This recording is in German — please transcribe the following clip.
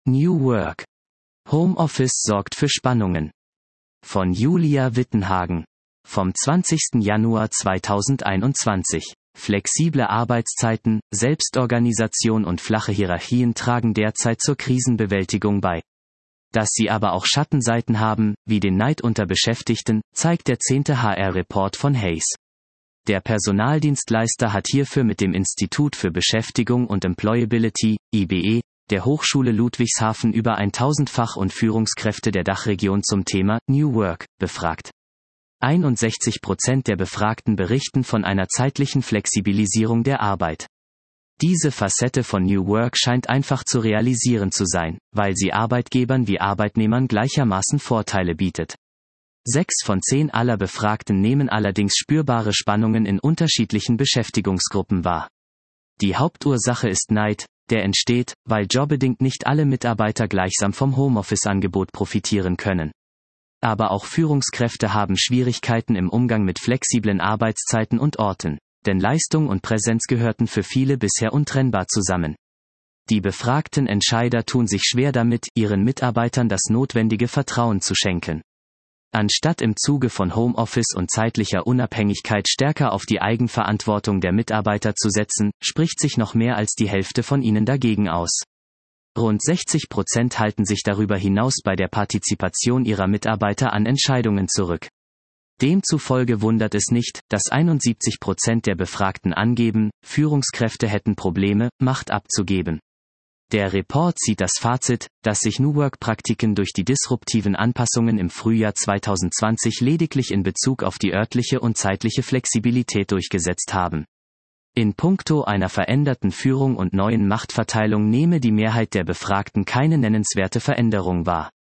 New Work. Homeoffice sorgt für Spannungen. Von Julia Wittenhagen. Vom 20. Januar 2021. Flexible Arbeitszeiten, Selbstorganisation und flache Hierarchien tragen derzeit zur Krisenbewältigung bei. Dass sie aber auch Schattenseiten haben, wie den Neid unter Beschäftigten, zeigt der 10. HR-Report von Hays. Der Personaldienstleister hat hierfür mit dem Institut für Beschäftigung und Employability, IBE, der Hochschule Ludwigshafen über 1000 Fach- und Führungskräfte der Dachregion zum Thema New Work befragt. 61% der Befragten berichten von einer zeitlichen Flexibilisierung der Arbeit. Diese Facette von New Work scheint einfach zu realisieren zu sein, weil sie Arbeitgebern wie Arbeitnehmern gleichermaßen Vorteile bietet. 6 von 10 aller Befragten nehmen allerdings spürbare Spannungen in unterschiedlichen Beschäftigungsgruppen wahr. Die Hauptursache ist Neid, der entsteht, weil jobbedingt nicht alle Mitarbeiter gleichsam vom Homeoffice-Angebot profitieren können. Aber auch Führungskräfte haben Schwierigkeiten im Umgang mit flexiblen Arbeitszeiten und Orten, denn Leistung und Präsenz gehörten für viele bisher untrennbar zusammen. Die befragten Entscheider tun sich schwer damit, ihren Mitarbeitern das notwendige Vertrauen zu schenken. Anstatt im Zuge von Homeoffice und zeitlicher Unabhängigkeit stärker auf die Eigenverantwortung der Mitarbeiter zu setzen, spricht sich noch mehr als die Hälfte von ihnen dagegen aus. Rund 60% halten sich darüber hinaus bei der Partizipation ihrer Mitarbeiter an Entscheidungen zurück. Demzufolge wundert es nicht, dass 71% der Befragten angeben, Führungskräfte hätten Probleme, Macht abzugeben. Der Report zieht das Fazit, dass sich New Work-Praktiken durch die disruptiven Anpassungen im Frühjahr 2020 lediglich in Bezug auf die örtliche und zeitliche Flexibilität durchgesetzt haben. In puncto einer veränderten Führung und neuen Machtverteilung nehme die Mehrheit der Befragten keine nennenswerte Veränderung wahr.